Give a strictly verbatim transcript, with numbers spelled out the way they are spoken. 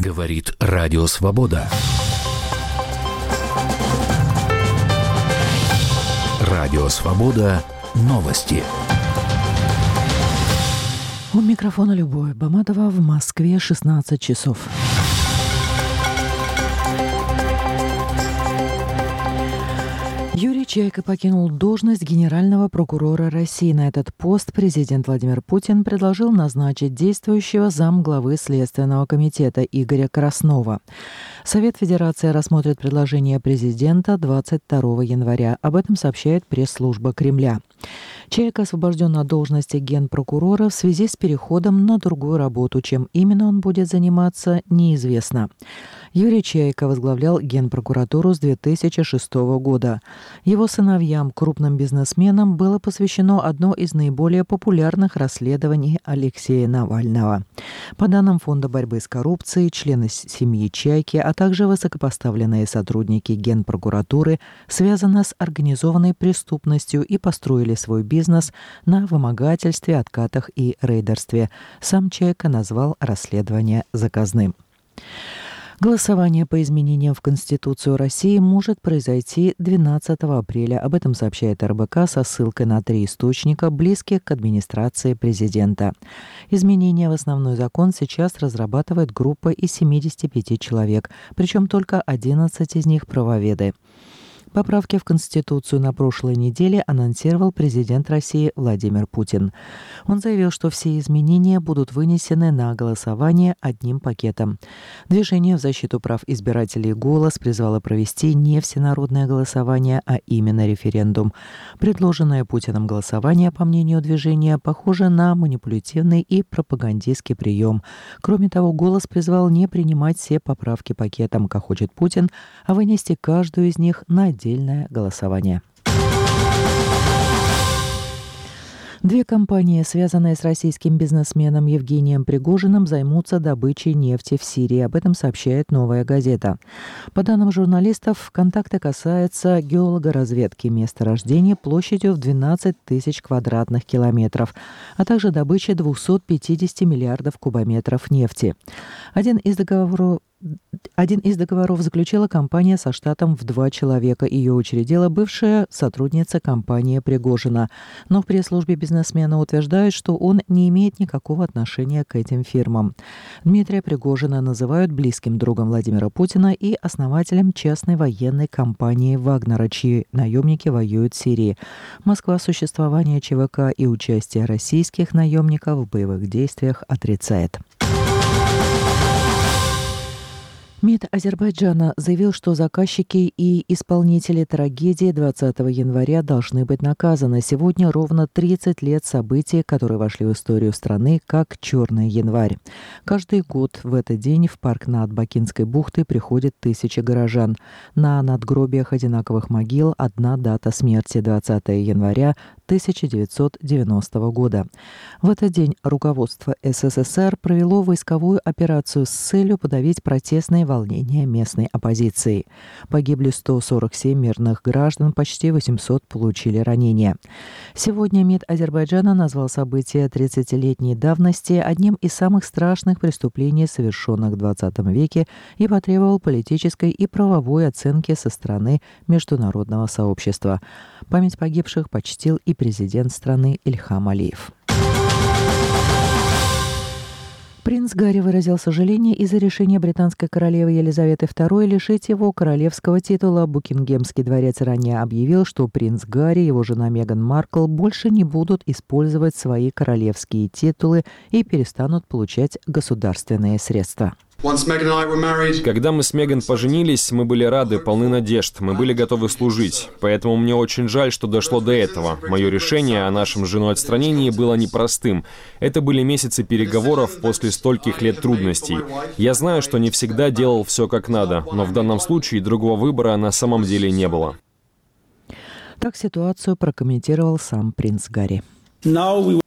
Говорит Радио Свобода. Радио Свобода. Новости. У микрофона Любовь Баматова. В Москве шестнадцать часов. Юрий Чайка покинул должность генерального прокурора России. На этот пост президент Владимир Путин предложил назначить действующего замглавы Следственного комитета Игоря Краснова. Совет Федерации рассмотрит предложение президента двадцать второго января. Об этом сообщает пресс-служба Кремля. Чайка освобожден от должности генпрокурора в связи с переходом на другую работу. Чем именно он будет заниматься, неизвестно. Юрий Чайка возглавлял Генпрокуратуру с две тысячи шестого года. Его сыновьям, крупным бизнесменам, было посвящено одно из наиболее популярных расследований Алексея Навального. По данным Фонда борьбы с коррупцией, члены семьи Чайки, а также высокопоставленные сотрудники Генпрокуратуры связаны с организованной преступностью и построили свой бизнес на вымогательстве, откатах и рейдерстве. Сам Чайка назвал расследование заказным. Голосование по изменениям в Конституцию России может произойти двенадцатого апреля. Об этом сообщает эр бэ ка со ссылкой на три источника, близких к администрации президента. Изменения в основной закон сейчас разрабатывает группа из семидесяти пяти человек, причем только одиннадцать из них правоведы. Поправки в Конституцию на прошлой неделе анонсировал президент России Владимир Путин. Он заявил, что все изменения будут вынесены на голосование одним пакетом. Движение в защиту прав избирателей «Голос» призвало провести не всенародное голосование, а именно референдум. Предложенное Путиным голосование, по мнению движения, похоже на манипулятивный и пропагандистский прием. Кроме того, «Голос» призвал не принимать все поправки пакетом, как хочет Путин, а вынести каждую из них на отдельное Отдельное голосование. Две компании, связанные с российским бизнесменом Евгением Пригожиным, займутся добычей нефти в Сирии. Об этом сообщает «Новая газета». По данным журналистов, контакты касаются геологоразведки месторождений площадью в двенадцать тысяч квадратных километров, а также добычи двухсот пятидесяти миллиардов кубометров нефти. Один из договоров Один из договоров заключила компания со штатом в два человека. Ее учредила бывшая сотрудница компании Пригожина. Но в пресс-службе бизнесмена утверждают, что он не имеет никакого отношения к этим фирмам. Дмитрия Пригожина называют близким другом Владимира Путина и основателем частной военной компании «Вагнера», чьи наемники воюют в Сирии. Москва существование че вэ ка и участие российских наемников в боевых действиях отрицает. МИД Азербайджана заявил, что заказчики и исполнители трагедии двадцатого января должны быть наказаны. Сегодня ровно тридцать лет событий, которые вошли в историю страны как «Черный январь». Каждый год в этот день в парк над Бакинской бухтой приходят тысячи горожан. На надгробиях одинаковых могил одна дата смерти – двадцатого января тысяча девятьсот девяностого года. В этот день руководство эс эс эс эр провело войсковую операцию с целью подавить протестные волнения местной оппозиции. Погибли сто сорок семь мирных граждан, почти восемьсот получили ранения. Сегодня МИД Азербайджана назвал события тридцатилетней давности одним из самых страшных преступлений, совершенных в двадцатом веке, и потребовал политической и правовой оценки со стороны международного сообщества. Память погибших почтил и президент страны Ильхам Алиев. Принц Гарри выразил сожаление из-за решения британской королевы Елизаветы второй лишить его королевского титула. Букингемский дворец ранее объявил, что принц Гарри и его жена Меган Маркл больше не будут использовать свои королевские титулы и перестанут получать государственные средства. Когда мы с Меган поженились, мы были рады, полны надежд, мы были готовы служить. Поэтому мне очень жаль, что дошло до этого. Мое решение о нашем с женой отстранении было непростым. Это были месяцы переговоров после стольких лет трудностей. Я знаю, что не всегда делал все как надо, но в данном случае другого выбора на самом деле не было. Так ситуацию прокомментировал сам принц Гарри.